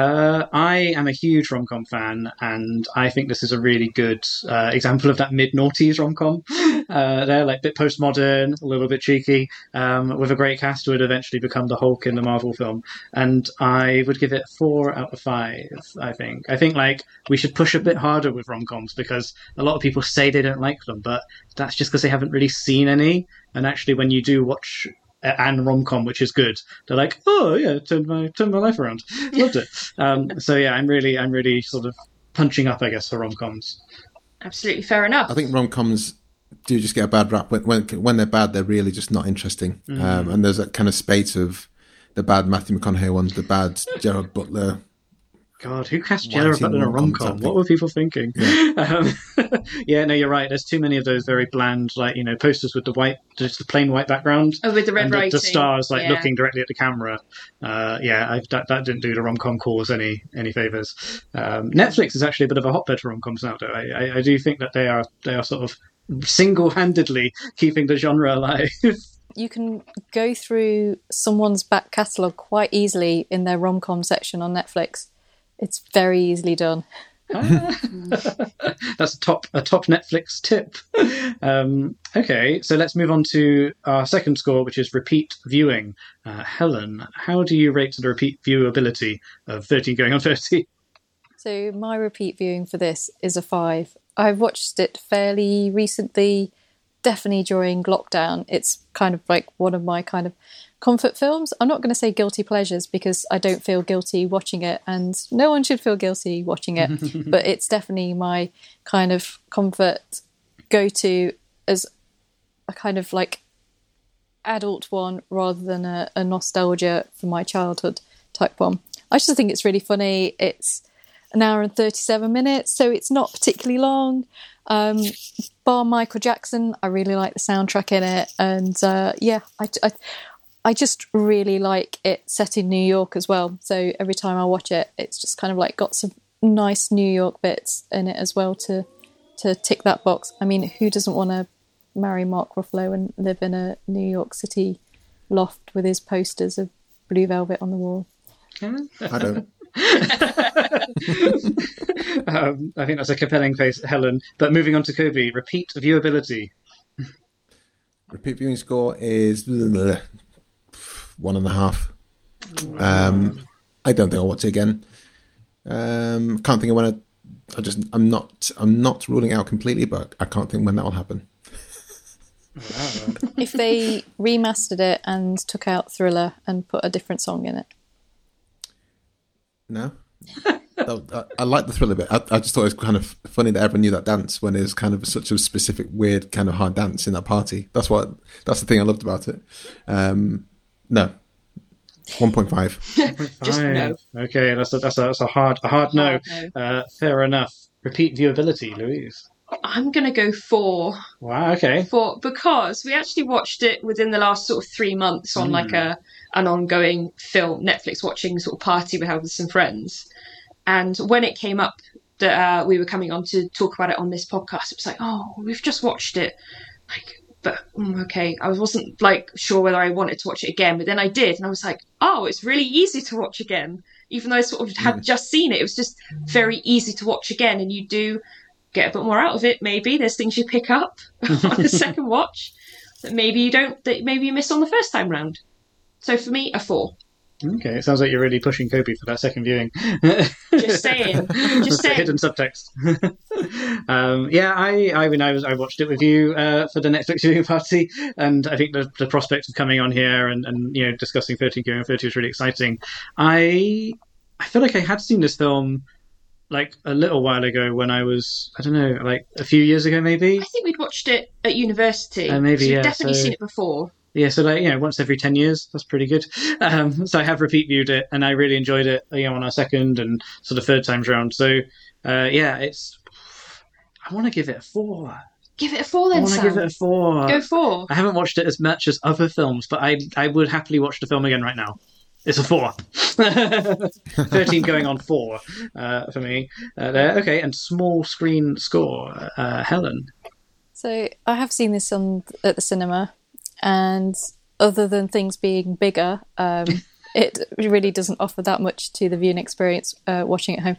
I am a huge rom-com fan, and I think this is a really good example of that mid-noughties rom-com. They're like a bit postmodern, a little bit cheeky, with a great cast who would eventually become the Hulk in the Marvel film. And I would give it 4 out of 5, I think. I think like we should push a bit harder with rom-coms, because a lot of people say they don't like them, but that's just because they haven't really seen any. And actually, when you do watch and rom-com, which is good, they're like, oh yeah, turned my life around, loved it. So yeah, I'm really sort of punching up, I guess, for rom-coms. Absolutely fair enough. I think rom-coms do just get a bad rap. When they're bad, they're really just not interesting. And there's that kind of spate of the bad Matthew McConaughey ones, the bad Gerard Butler. God, who cast Gerard Butler in a rom-com? What were people thinking? Yeah. No, you're right. There's too many of those very bland, like, posters with just the plain white background. Oh, with the red and writing. The stars, looking directly at the camera. That didn't do the rom-com cause any favours. Netflix is actually a bit of a hotbed for rom-coms now, though. I do think that they are sort of single-handedly keeping the genre alive. You can go through someone's back catalogue quite easily in their rom-com section on Netflix. It's very easily done. That's a top Netflix tip. Okay, so let's move on to our second score, which is repeat viewing. Helen, how do you rate the repeat viewability of 13 Going on 30? So my repeat viewing for this is a 5. I've watched it fairly recently, definitely during lockdown. It's kind of like one of my kind of comfort films. I'm not going to say guilty pleasures, because I don't feel guilty watching it, and no one should feel guilty watching it. But it's definitely my kind of comfort go-to as a kind of like adult one, rather than a nostalgia for my childhood type one. I just think it's really funny. It's an hour and 37 minutes, so it's not particularly long. Bar Michael Jackson, I really like the soundtrack in it, and I just really like it set in New York as well. So every time I watch it, it's just kind of like got some nice New York bits in it as well to tick that box. I mean, who doesn't want to marry Mark Ruffalo and live in a New York City loft with his posters of Blue Velvet on the wall? I don't. I think that's a compelling case, Helen. But moving on to Kobe, repeat viewability. Repeat viewing score is 1.5. I don't think I'll watch it again. Can't think of when I'm not ruling out completely, but I can't think when that will happen. Wow. If they remastered it and took out Thriller and put a different song in it. No. I like the Thriller bit. I just thought it was kind of funny that everyone knew that dance when it was kind of such a specific, weird kind of hard dance in that party. That's the thing I loved about it. No. 1.5. Just no. Okay, that's a hard no. Fair enough. Repeat viewability, Louise. I'm going to go 4. Wow, okay. 4, because we actually watched it within the last sort of 3 months on like an ongoing film, Netflix watching sort of party we had with some friends. And when it came up that we were coming on to talk about it on this podcast, it was like, oh, we've just watched it. But okay, I wasn't like sure whether I wanted to watch it again, but then I did, and I was like, oh, it's really easy to watch again. Even though I sort of had just seen it, it was just very easy to watch again, and you do get a bit more out of it. Maybe there's things you pick up on the second watch that maybe you don't, that maybe you miss on the first time round. So for me, a 4. Okay, it sounds like you're really pushing Kobe for that second viewing. Just saying. Just saying. Hidden subtext. I watched it with you for the Netflix viewing party, and I think the prospect of coming on here and discussing 13 Going on 30 was really exciting. I I feel like I had seen this film like a little while ago when I was, I don't know, like a few years ago maybe. I think we'd watched it at university. Maybe, so yeah. We've definitely seen it before. Yeah, so like, once every 10 years, that's pretty good. So I have repeat viewed it, and I really enjoyed it, on our second and sort of third times round. So, I want to give it a 4. Give it a 4 then, Sam. I want to give it a 4. Go 4. I haven't watched it as much as other films, but I would happily watch the film again right now. It's a 4. 13 going on 4 for me. There. Okay, and small screen score. Helen. So I have seen this at the cinema, and other than things being bigger, it really doesn't offer that much to the viewing experience watching at home.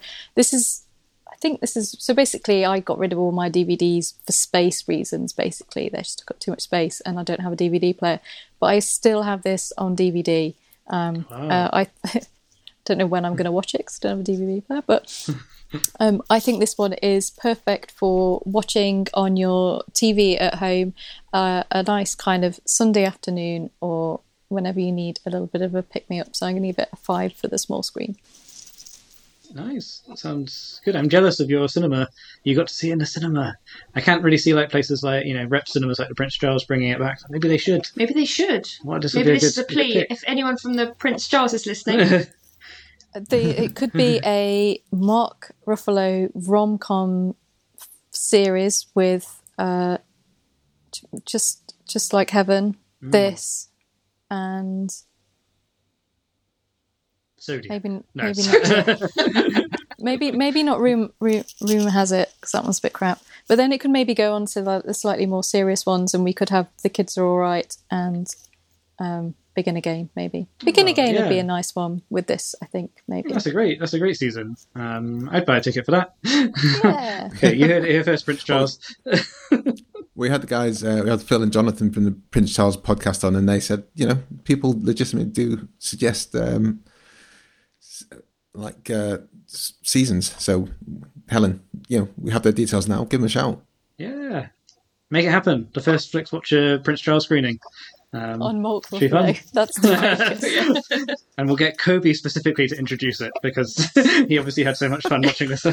So basically I got rid of all my DVDs for space reasons, basically. They just took up too much space and I don't have a DVD player. But I still have this on DVD. Wow. I don't know when I'm going to watch it because I don't have a DVD player, but I think this one is perfect for watching on your TV at home, a nice kind of Sunday afternoon or whenever you need a little bit of a pick-me-up. So I'm going to give it a 5 for the small screen. Nice. That sounds good. I'm jealous of your cinema. You got to see it in the cinema. I can't really see like places like, rep cinemas like the Prince Charles bringing it back. Maybe they should. Maybe they should. Maybe this is a plea. If anyone from the Prince Charles is listening. It could be a Mark Ruffalo rom-com series with just like Heaven, this, and Zodiac. maybe not Rumour Has It, because that one's a bit crap. But then it could maybe go on to the slightly more serious ones, and we could have The Kids Are All Right and Begin Again, maybe. Begin Again would be a nice one with this, I think, maybe. That's a great season. I'd buy a ticket for that. Yeah. Okay, you heard it here first, Prince Charles. We had the guys, we had Phil and Jonathan from the Prince Charles podcast on, and they said, people legitimately do suggest seasons. So, Helen, we have their details now. Give them a shout. Yeah. Make it happen. The first Flix Watcher Prince Charles screening. On Mark Ruffalo. That's the focus. And we'll get Kobe specifically to introduce it because he obviously had so much fun watching this.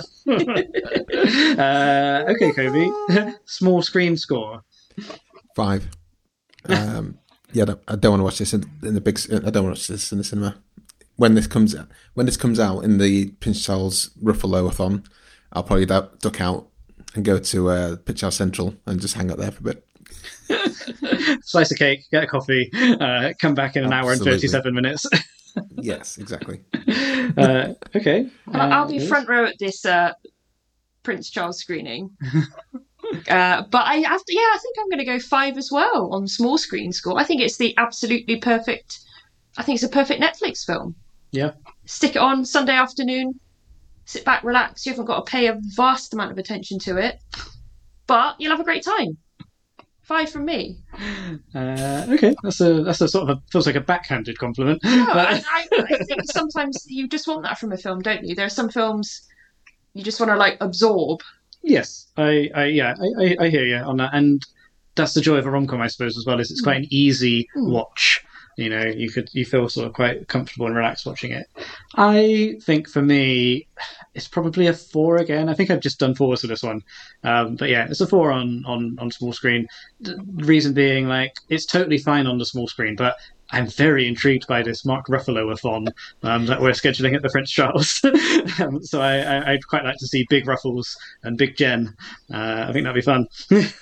Okay, Kobe. Small screen score. 5. I don't want to watch this in the big. I don't want to watch this in the cinema. When this comes out in the Prince Charles Ruffalo-a-thon, I'll probably duck out and go to Prince Charles Central and just hang out there for a bit. Slice of cake, get a coffee, come back in an hour and 37 minutes. Yes, exactly. Okay. I'll be front row at this Prince Charles screening. But I think I'm going to go 5 as well on small screen score. I think it's the absolutely perfect. I think it's a perfect Netflix film. Yeah. Stick it on Sunday afternoon. Sit back, relax. You haven't got to pay a vast amount of attention to it, but you'll have a great time. 5 from me. Okay, that's a sort of feels like a backhanded compliment. No, I think sometimes you just want that from a film, don't you? There are some films you just want to absorb. Yes, I hear you on that, and that's the joy of a rom-com, I suppose, as well. Is it's quite an easy watch. You feel sort of quite comfortable and relaxed watching it. I think for me, it's probably a 4 again. I think I've just done 4s for this one. But yeah, it's a 4 on small screen. The reason being, it's totally fine on the small screen, but I'm very intrigued by this Mark Ruffalo-a-thon that we're scheduling at the Prince Charles. So I'd quite like to see Big Ruffles and Big Jen. I think that'd be fun.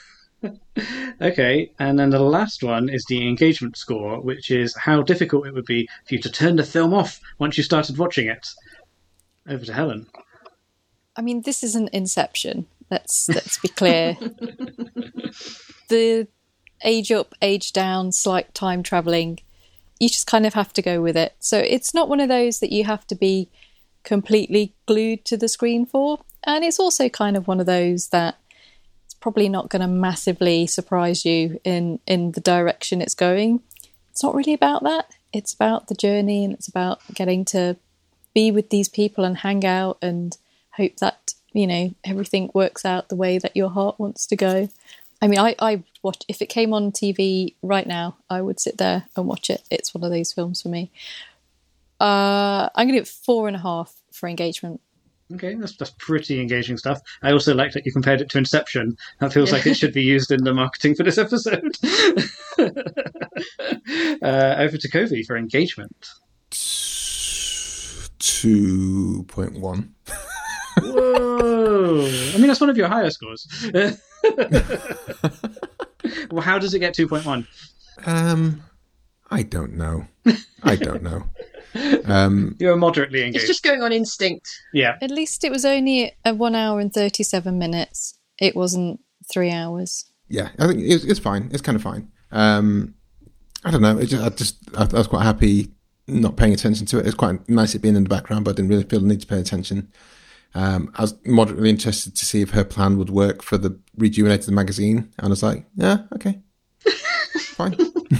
Okay, and then the last one is the engagement score, which is how difficult it would be for you to turn the film off once you started watching it. Over to Helen. I mean, this isn't Inception. Let's be clear. The age up, age down, slight time travelling, you just kind of have to go with it. So it's not one of those that you have to be completely glued to the screen for. And it's also kind of one of those that probably not going to massively surprise you in the direction it's going. It's not really about that. It's about the journey, and it's about getting to be with these people and hang out and hope that, everything works out the way that your heart wants to go. I mean, I watch, if it came on TV right now, I would sit there and watch it. It's one of those films for me. I'm going to give it 4.5 for engagement. Okay, that's pretty engaging stuff. I also like that you compared it to Inception. That feels like it should be used in the marketing for this episode. Over to Covey for engagement. 2.1. Whoa! I mean, that's one of your higher scores. Well, how does it get 2.1? I don't know. You're moderately engaged. It's just going on instinct. Yeah. At least it was only 1 hour and 37 minutes. It wasn't 3 hours. Yeah, I think it's fine. It's kind of fine. I don't know. I was quite happy not paying attention to it. It's quite nice it being in the background, but I didn't really feel the need to pay attention. I was moderately interested to see if her plan would work for the Rejuvenated magazine, and I was like, yeah, okay, fine.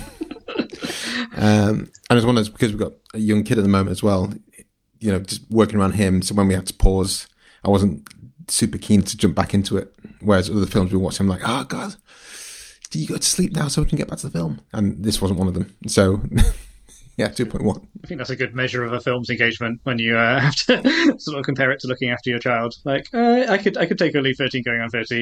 And it's one of those, because we've got a young kid at the moment as well, you know, just working around him. So when we had to pause, I wasn't super keen to jump back into it. Whereas other films we watch, I'm like, oh God, do you go to sleep now so we can get back to the film? And this wasn't one of them. So yeah, 2.1. I think that's a good measure of a film's engagement when you have to sort of compare it to looking after your child. Like, I could take only 13 going on 30.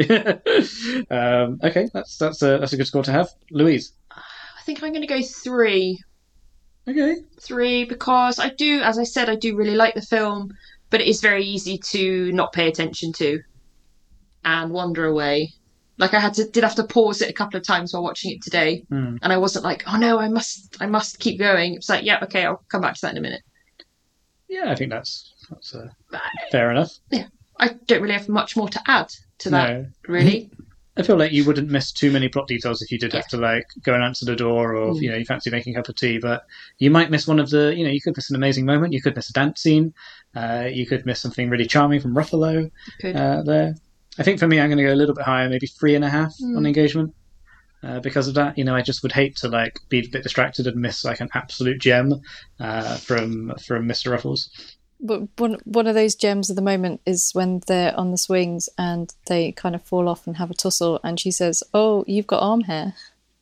Okay, that's a good score to have. Louise? I think I'm going to go 3. Okay. 3, because I do, as I said, I do really like the film, but it is very easy to not pay attention to and wander away. Like I did have to pause it a couple of times while watching it today, and I wasn't like, oh no, I must keep going. It's like, yeah, okay, I'll come back to that in a minute. Yeah, I think that's fair enough. Yeah, I don't really have much more to add to that, really. I feel like you wouldn't miss too many plot details if you did have to like go and answer the door, or you fancy making a cup of tea, but you might miss one of the, you could miss an amazing moment, you could miss a dance scene, you could miss something really charming from Ruffalo there. I think for me, I'm going to go a little bit higher, maybe 3.5 on engagement. Because of that, I just would hate to like be a bit distracted and miss like an absolute gem from Mr. Ruffles. But one of those gems at the moment is when they're on the swings and they kind of fall off and have a tussle, and she says, "Oh, you've got arm hair."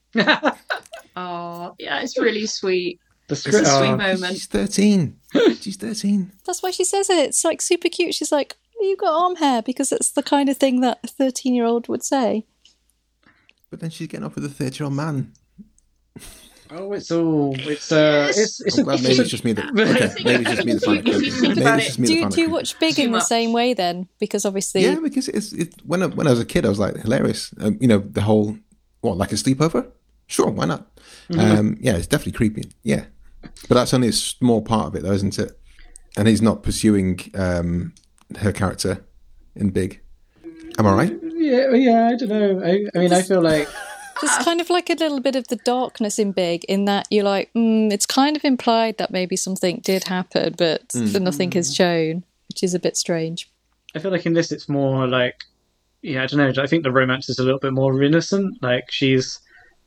Oh, yeah, it's really sweet. It's a sweet moment. She's 13. She's 13. That's why she says it. It's like super cute. She's like, oh, "You've got arm hair," because it's the kind of thing that a 13-year-old would say. But then she's getting off with a 30-year-old man. Oh, maybe it's just me that. Okay, maybe it's just me that. Do you watch Big in the same way then? Because obviously, yeah, because it's when I was a kid, I was like hilarious. The whole like a sleepover. Sure, why not? Yeah, it's definitely creepy. Yeah, but that's only a small part of it, though, isn't it? And he's not pursuing her character in Big. Am I right? Yeah. I don't know. I mean, I feel like. There's kind of like a little bit of the darkness in Big, in that you're like, it's kind of implied that maybe something did happen, but nothing is shown, which is a bit strange. I feel like in this it's more like, I don't know, I think the romance is a little bit more innocent. Like she's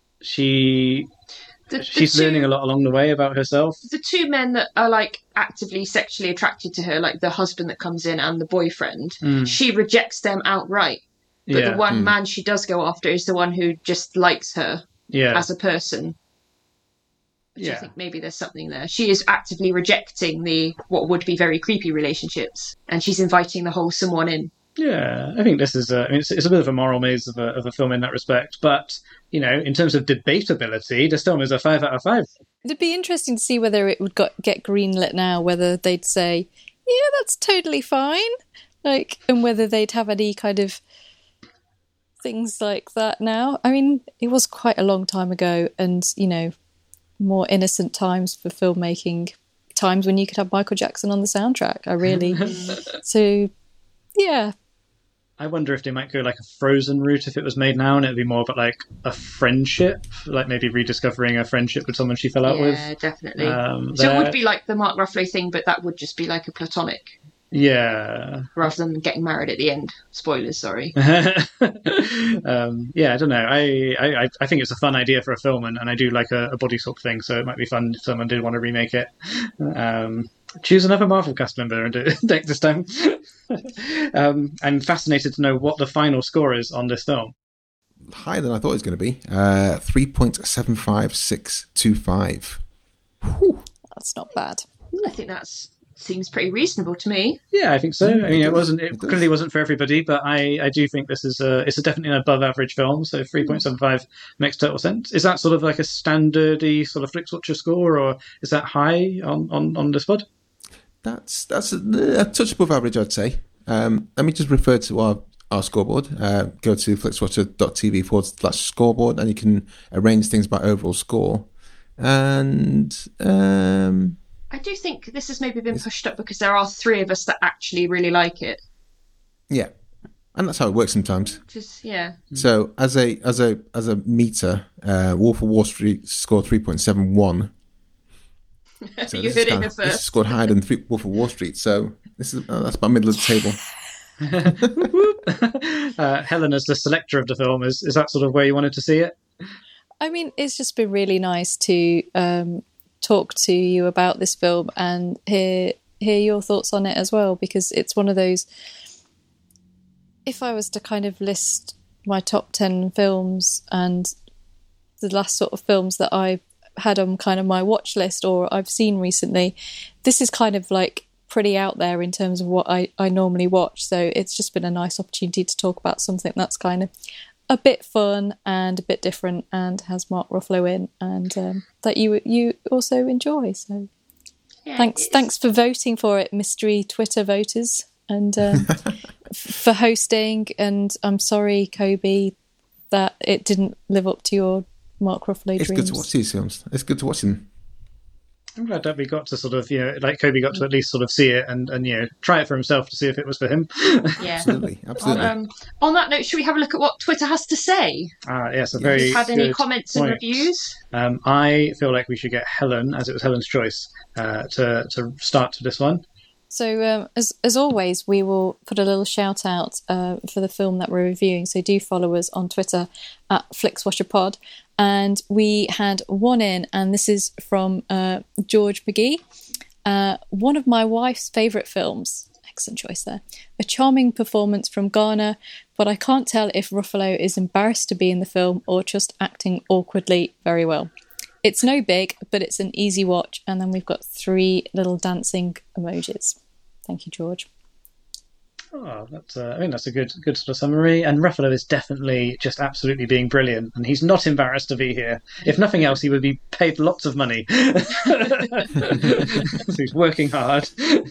learning a lot along the way about herself. The two men that are like actively sexually attracted to her, like the husband that comes in and the boyfriend, she rejects them outright. But the one man she does go after is the one who just likes her as a person. Which I think maybe there's something there. She is actively rejecting what would be very creepy relationships, and she's inviting the wholesome one in. Yeah, I think this is it's a bit of a moral maze of a film in that respect. But, in terms of debatability, this film is a 5 out of 5. It'd be interesting to see whether it would get greenlit now, whether they'd say, yeah, that's totally fine. And whether they'd have any kind of things like that now. I mean, it was quite a long time ago, and more innocent times for filmmaking, times when you could have Michael Jackson on the soundtrack. So yeah, I wonder if they might go like a Frozen route if it was made now, and it'd be more about like a friendship, like maybe rediscovering a friendship with someone she fell out with. Yeah, definitely. So it would be like the Mark Ruffalo thing, but that would just be like a platonic. Yeah. Rather than getting married at the end. Spoilers, sorry. I don't know. I think it's a fun idea for a film, and I do like a body swap thing, so it might be fun if someone did want to remake it. Choose another Marvel cast member and do it this time. I'm fascinated to know what the final score is on this film. Higher than I thought it was going to be. 3.75625. That's not bad. I think that's seems pretty reasonable to me. Yeah, I think so. I mean, it clearly wasn't for everybody, but I do think this is it's definitely an above average film. So 3.75 makes total sense. Is that sort of like a standardy sort of FlixWatcher score, or is that high on this pod? That's a touch above average, I'd say. Let me just refer to our scoreboard. Go to flixwatcher.tv/scoreboard, and you can arrange things by overall score. And I do think this has maybe been pushed up because there are 3 of us that actually really like it. Yeah, and that's how it works sometimes. Yeah. So as a meter, Wolf of Wall Street scored 3.71. So you heard it here first. This scored higher than Wolf of Wall Street, so this is that's about middle of the table. Helen, as the selector of the film, is that sort of where you wanted to see it? I mean, it's just been really nice to talk to you about this film and hear your thoughts on it as well, because it's one of those, if I was to kind of list my top 10 films and the last sort of films that I've had on kind of my watch list or I've seen recently, this is kind of like pretty out there in terms of what I normally watch. So it's just been a nice opportunity to talk about something that's kind of a bit fun and a bit different and has Mark Ruffalo in, and that you also enjoy. So yeah, thanks for voting for it, mystery Twitter voters, and for hosting. And I'm sorry, Kobe, that it didn't live up to your Mark Ruffalo dreams. It's good to watch these films. It's good to watch them. I'm glad that we got to sort of, like Kobe got to at least sort of see it and try it for himself to see if it was for him. Yeah, absolutely. On that note, should we have a look at what Twitter has to say? Yes, very. Had any comments and reviews? I feel like we should get Helen, as it was Helen's choice, to start this one. So as always, we will put a little shout out for the film that we're reviewing. So do follow us on Twitter at FlixWatcherPod. And we had one in, and this is from George McGee. One of my wife's favourite films. Excellent choice there. A charming performance from Garner, but I can't tell if Ruffalo is embarrassed to be in the film or just acting awkwardly very well. It's no big, but it's an easy watch. And then we've got 3 little dancing emojis. Thank you, George. Oh, that's I think that's a good sort of summary. And Ruffalo is definitely just absolutely being brilliant, and he's not embarrassed to be here. If nothing else, he would be paid lots of money. He's working hard.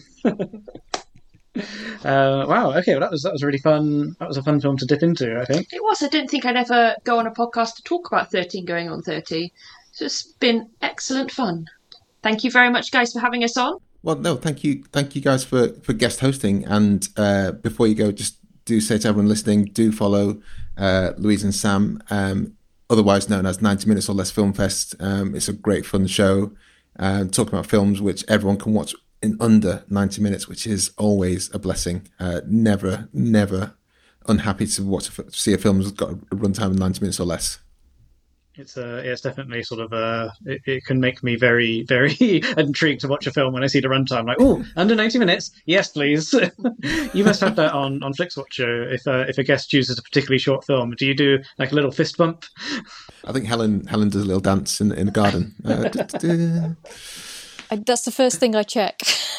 Wow. Okay. Well, that was really fun. That was a fun film to dip into, I think. It was. I didn't think I'd ever go on a podcast to talk about 13 going on 30. So it's been excellent fun. Thank you very much, guys, for having us on. Well, no, thank you guys for guest hosting. And before you go, just do say to everyone listening, do follow Louise and Sam, otherwise known as 90 Minutes or Less Film Fest. It's a great fun show, talking about films which everyone can watch in under 90 minutes, which is always a blessing. Never unhappy to see a film that's got a runtime of 90 minutes or less. It's definitely sort of it can make me very, very intrigued to watch a film when I see the runtime. Like, oh, under 90 minutes, yes, please. You must have that on FlixWatcher. If a guest chooses a particularly short film, do you do like a little fist bump? I think Helen does a little dance in the garden. That's the first thing I check.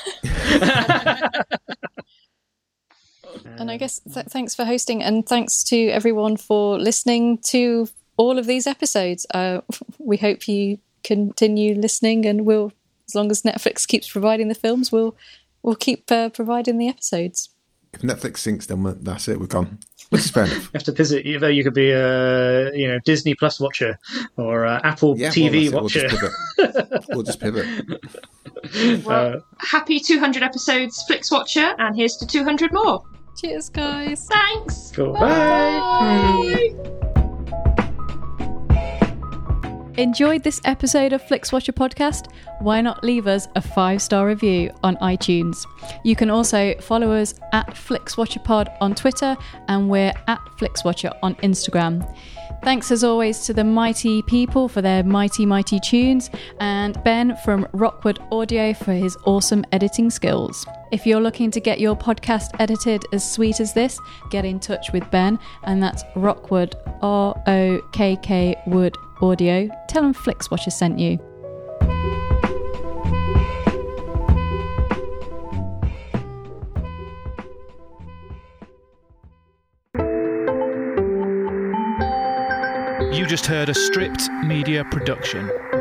And I guess thanks for hosting, and thanks to everyone for listening to all of these episodes. We hope you continue listening, and we'll, as long as Netflix keeps providing the films, we'll keep providing the episodes. If Netflix sinks, then that's it. We're gone. Which is fair enough. You have to visit. Either you could be a Disney Plus watcher or Apple TV watcher. We'll just pivot. Well, happy 200 episodes, FlixWatcher, and here's to 200 more. Cheers, guys. Thanks. Cool. Bye. Enjoyed this episode of FlixWatcher Podcast? Why not leave us a 5-star review on iTunes? You can also follow us at FlixWatcherPod on Twitter, and we're at FlixWatcher on Instagram. Thanks as always to the mighty people for their mighty, mighty tunes, and Ben from Rockwood Audio for his awesome editing skills. If you're looking to get your podcast edited as sweet as this, get in touch with Ben, and that's Rockwood, ROKK Wood Audio. Tell them FlixWatcher sent you. You just heard a Stripped Media production.